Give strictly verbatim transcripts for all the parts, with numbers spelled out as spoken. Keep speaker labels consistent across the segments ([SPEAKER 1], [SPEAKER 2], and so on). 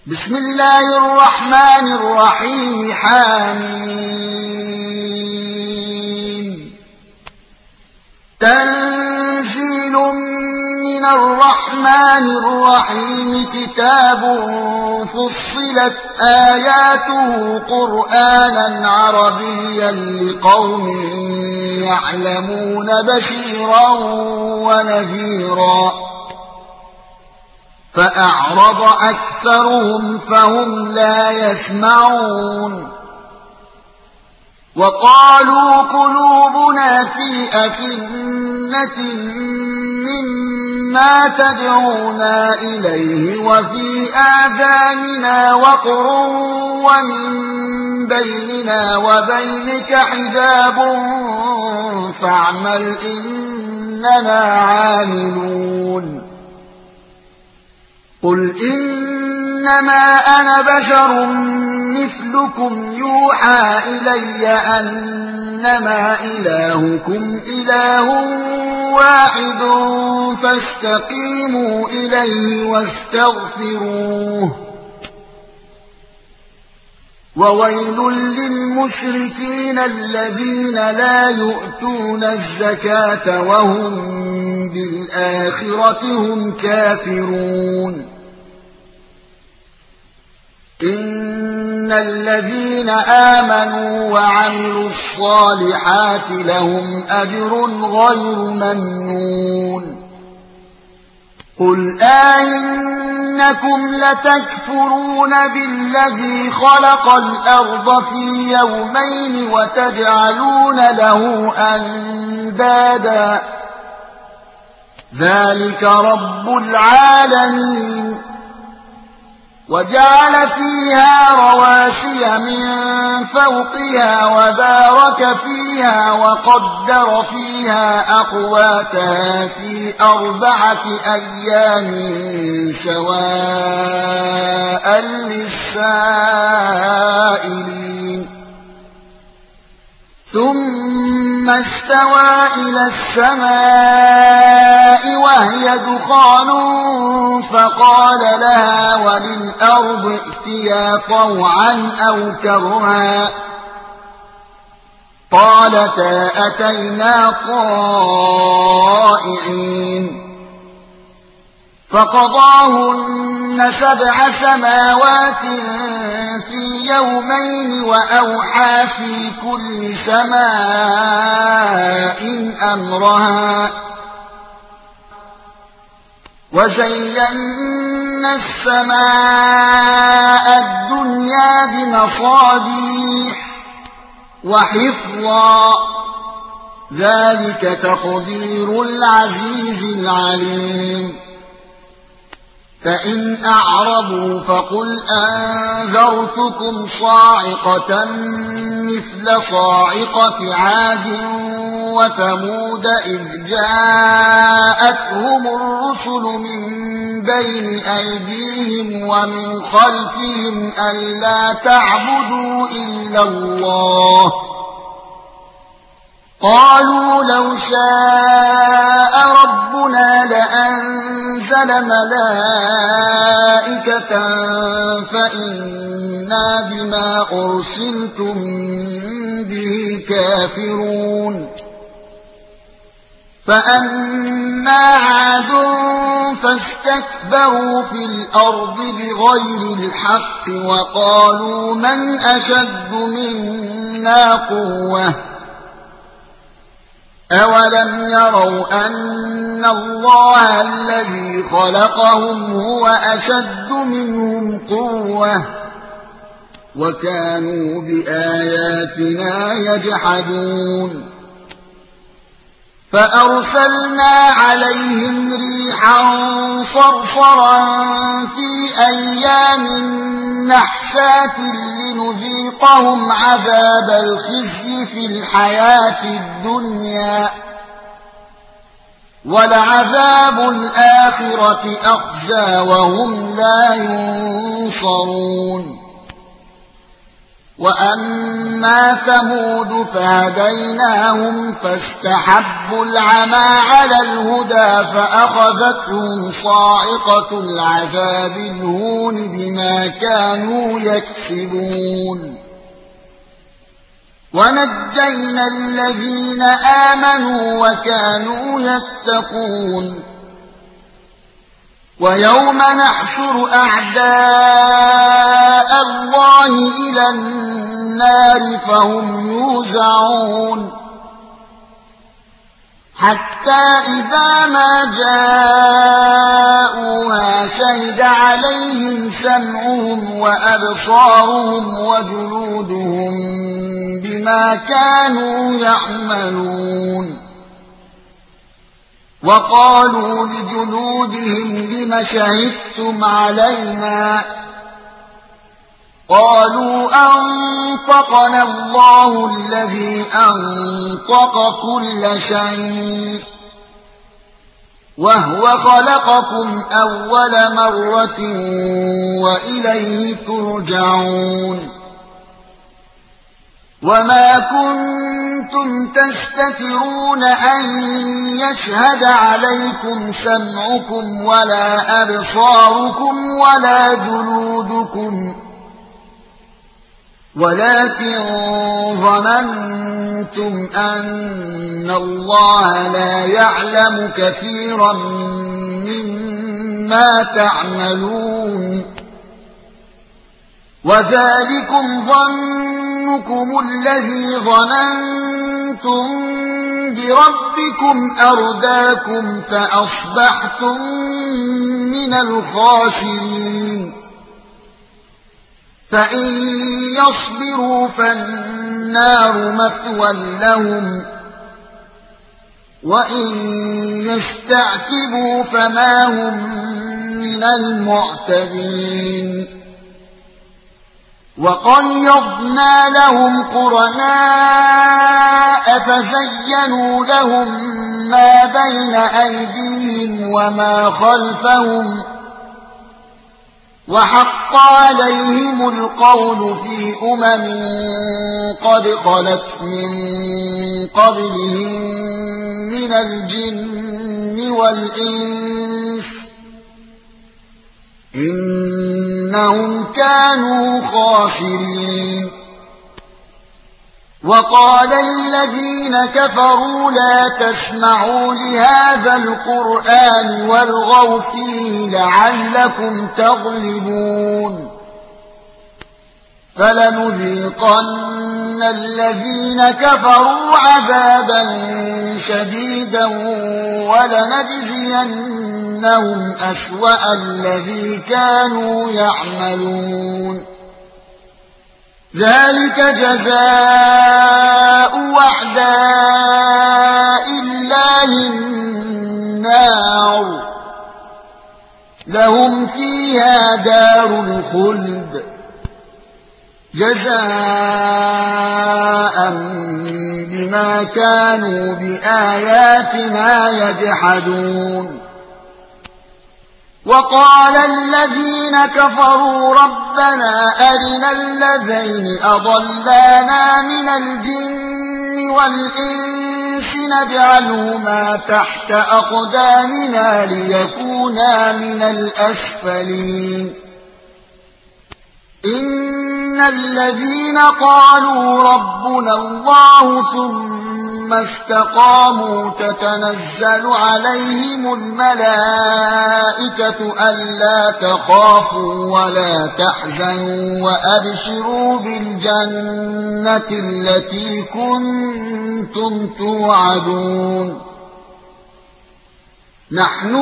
[SPEAKER 1] بسم الله الرحمن الرحيم حميم تنزيل من الرحمن الرحيم كتاب فصلت آياته قرآنا عربيا لقوم يعلمون بشيرا ونذيرا فأعرض أكثرهم فهم لا يسمعون وقالوا قلوبنا في أكنة مما تدعونا إليه وفي آذاننا وقر ومن بيننا وبينك حجاب فاعمل إننا عاملون قل إنما أنا بشر مثلكم يوحى إلي أنما إلهكم إله واحد فاستقيموا إليه واستغفروه وويل للمشركين الذين لا يؤتون الزكاة وهم بالآخرة هم كافرون إن الذين آمنوا وعملوا الصالحات لهم أجر غير ممنون قل آئنكم لتكفرون بالذي خلق الأرض في يومين وتجعلون له أندادا ذلك رب العالمين وجعل فيها رواسي من فوقها وبارك فيها وقدر فيها أقواتها في أربعة أيام سواء للسائلين ثم استوى إلى السماء وهي دخان فقال لها وللأرض ائتيا طوعا أو كرها قالتا أتينا طائعين فقضاهن سبع سماوات في يومين وأوحى في كل سماء أمرها وزينا السماء الدنيا بمصابيح وحفظا ذلك تقدير العزيز العليم فإن أعرضوا فقل أنذرتكم صاعقة مثل صاعقة عاد وثمود إذ جاءتهم الرسل من بين أيديهم ومن خلفهم ألا تعبدوا إلا الله قالوا لو شاء ربنا لأنزل ملائكة فإنا بما أرسلتم به كافرون فأما عاد فاستكبروا في الأرض بغير الحق وقالوا من أشد منا قوة أولم يروا أن الله الذي خلقهم هو أشد منهم قوة وكانوا بآياتنا يجحدون فأرسلنا عليهم ريحا صرصرا في أيام نحسات لنذيقهم عذاب الخزي في الحياة الدنيا ولعذاب الآخرة أخزى وهم لا ينصرون وأما ثمود فهديناهم فاستحبوا العمى على الهدى فأخذتهم صاعقة العذاب الهون بما كانوا يكسبون ونجينا الذين آمنوا وكانوا يتقون ويوم نحشر أعداء الله إلى النار فهم يوزعون حتى إذا ما جاءوها شهد عليهم سمعهم وأبصارهم وجلودهم بما كانوا يعملون وقالوا لجلودهم لم شهدتم علينا قالوا أنطقنا الله الذي أنطق كل شيء وهو خلقكم أول مرة وإليه ترجعون وما كنتم تستترون أن يشهد عليكم سمعكم ولا أبصاركم ولا جلودكم ولكن ظننتم أن الله لا يعلم كثيرا مما تعملون وذلكم ظنكم الذي ظننتم بربكم أرداكم فأصبحتم من الخاسرين فإن يصبروا فالنار مثوى لهم وإن يستعتبوا فما هم من المعتدين وقيضنا لهم قرناء فزينوا لهم ما بين أيديهم وما خلفهم وحق عليهم القول في أمم قد خلت من قبلهم من الجن والإنس إنهم كانوا خاسرين وقال الذين كفروا لا تسمعوا لهذا القرآن والغوا فيه لعلكم تغلبون فلنذيقن الذين كفروا عذابا شديدا ولنجزينهم أسوأ الذي كانوا يعملون ذلك جزاء أعداء الله النار لهم فيها دار الخلد جزاء بما كانوا بآياتنا يجحدون وقال الذين كفروا ربنا أرنا الذين أضلانا من الجن والإنس نجعلهما تحت أقدامنا ليكونا من الأسفلين إن الذين قالوا ربنا الله ثم استقاموا تتنزل عليهم الملائكة ألا تخافوا ولا تحزنوا وأبشروا بالجنة التي كنتم توعدون نحن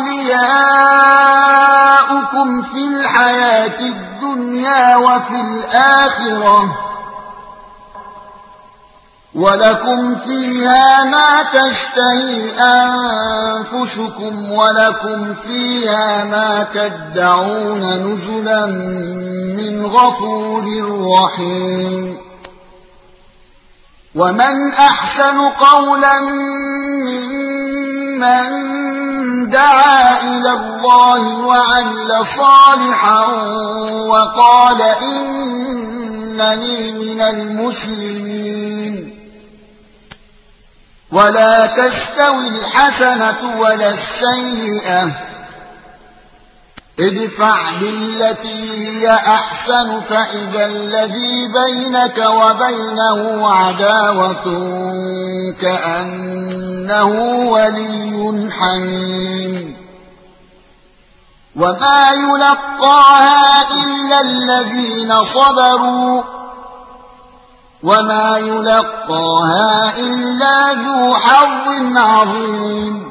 [SPEAKER 1] أولياؤكم في الحياة الدنيا وفي الآخرة ولكم فيها ما تشتهي أنفسكم ولكم فيها ما تدعون نزلا من غفور رحيم ومن أحسن قولا ممن دعا إلى الله وعمل صالحا وقال إنني إنني من المسلمين ولا تستوي الحسنة ولا السيئة ادفع بالتي هي أحسن فإذا الذي بينك وبينه عداوة كأنه ولي حميم وما يلقاها إلا الذين صبروا وما يلقاها إلا ذو حظ عظيم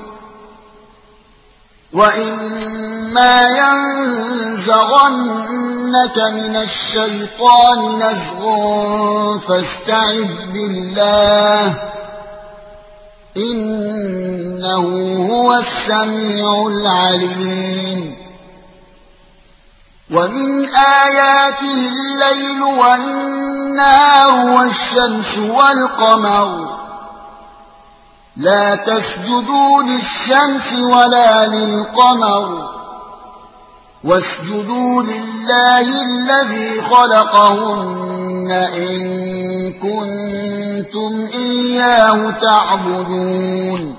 [SPEAKER 1] وإما ينزغنك من الشيطان نزغ فاستعذ بالله إنه هو السميع العليم ومن آياته الليل والنهار والشمس والقمر لا تسجدوا للشمس ولا للقمر واسجدوا لله الذي خلقهن إن كنتم إياه تعبدون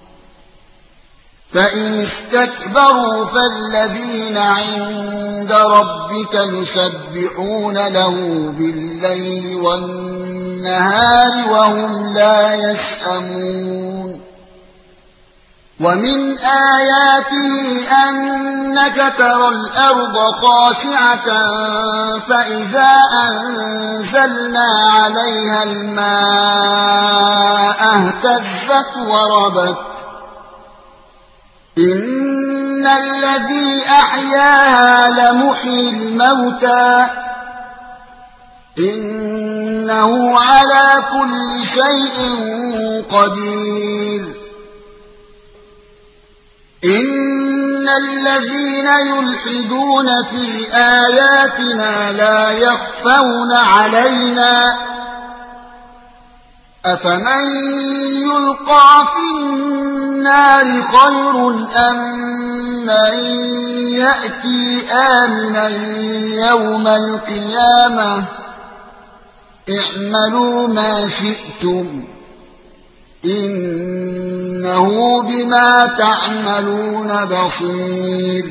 [SPEAKER 1] فإن استكبروا فالذين عند ربك يسبحون له بالليل والنهار وهم لا يسأمون ومن آياته أنك ترى الأرض خاشعة فإذا أنزلنا عليها الماء اهتزت وربت إن الذي أحياها لمحيي الموتى إنه على كل شيء قدير إن الذين يلحدون في آياتنا لا يخفون علينا أفمن يلقى في النار خير أم من يأتي آمنا يوم القيامة اعملوا ما شئتم إنه بما تعملون بصير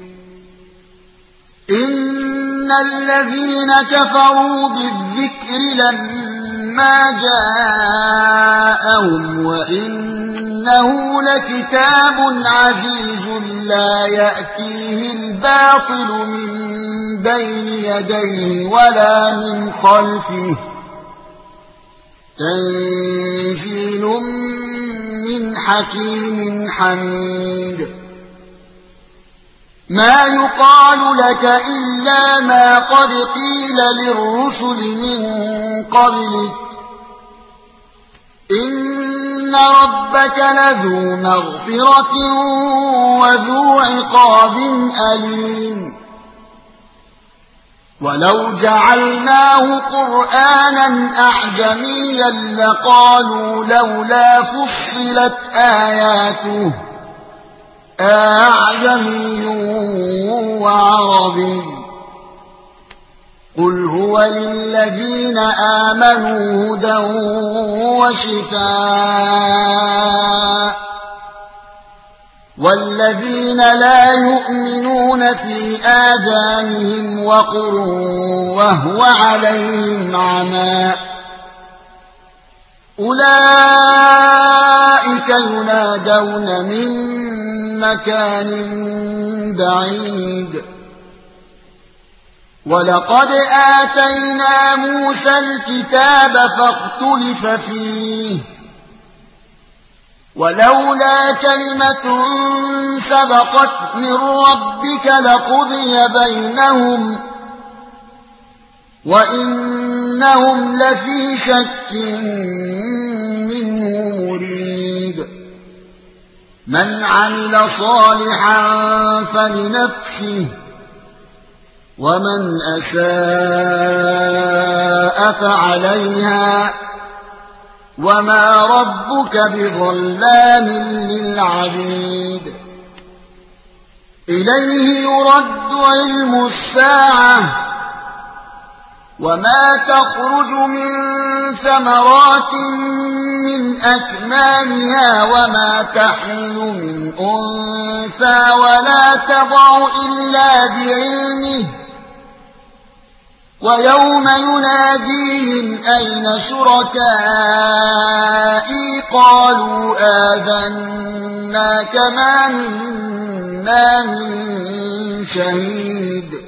[SPEAKER 1] إن الذين كفروا بالذكر لما جاءهم وإنه لكتاب عزيز لا يأتيه الباطل من بين يديه ولا من خلفه تنزيل من حكيم حميد ما يقال لك إلا ما قد قيل للرسل من قبلك إن ربك لذو مغفرة وذو عقاب أليم ولو جعلناه قرآنا أعجميا لقالوا لولا فصلت آياته أعجمي وعربي قل هو للذين آمنوا هدى وشفاء والذين لا يؤمنون في آذانهم وقر وهو عليهم عمى أولئك ينادون من مكان بعيد ولقد آتينا موسى الكتاب فاختلف فيه ولولا كلمة سبقت من ربك لقضي بينهم وإنهم لفي شك منه مريب من عمل صالحا فلنفسه ومن أساء فعليها وما ربك بظلام للعبيد إليه يرد علم الساعة وما تخرج من ثمرات من أكمامها وما تحمل من أنثى ولا تضع إلا بعلمه ويوم يناديهم أين شركائي قالوا آذناك ما منا من شهيد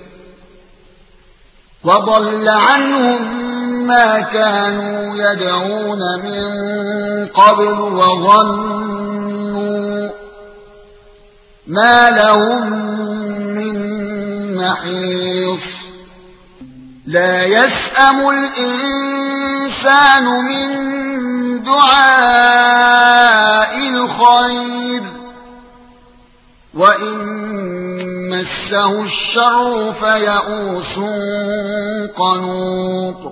[SPEAKER 1] وضل عنهم ما كانوا يدعون من قبل وظنوا ما لهم من محيص لا يسأم الإنسان من دعاء الخير وإن مسه الشر فيئوس قنوط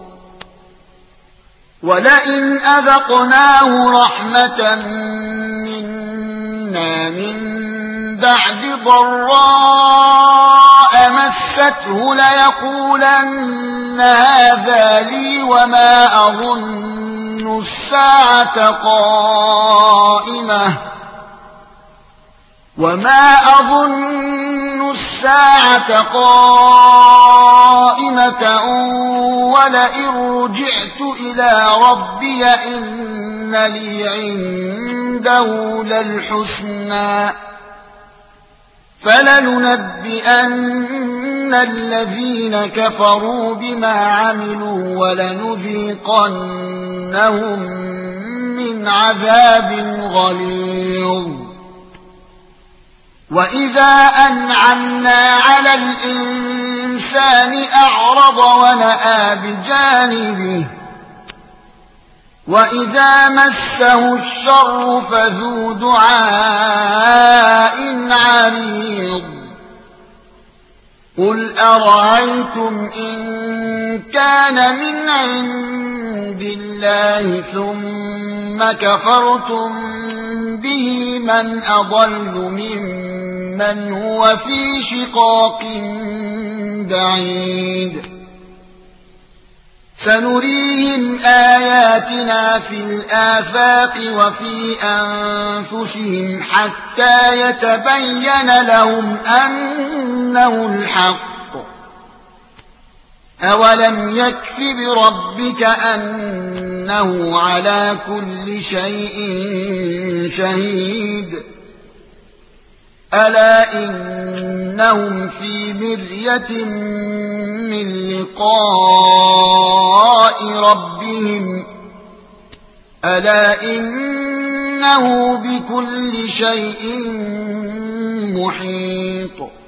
[SPEAKER 1] ولئن أذقناه رحمة منا من بعد ضراء مسته ليقولن هذا لي وما أظن الساعة قائمة وما أظن الساعة قائمة ولئن رجعت إلى ربي إن لي عنده للحسنى فلننبئن الذين كفروا بما عملوا ولنذيقنهم من عذاب غليظ وإذا أنعمنا على الإنسان أعرض ونأى بجانبه وإذا مسه الشر فذو دعاء عريض قل أرأيتم إن كان من عند الله ثم كفرتم به من أضل ممن هو في شقاق بعيد سنريهم آياتنا في الآفاق وفي أنفسهم حتى يتبين لهم أنه الحق أولم يكف بربك أنه على كل شيء شهيد ألا إنهم في مرية من لقاء ربهم ألا إنه بكل شيء محيط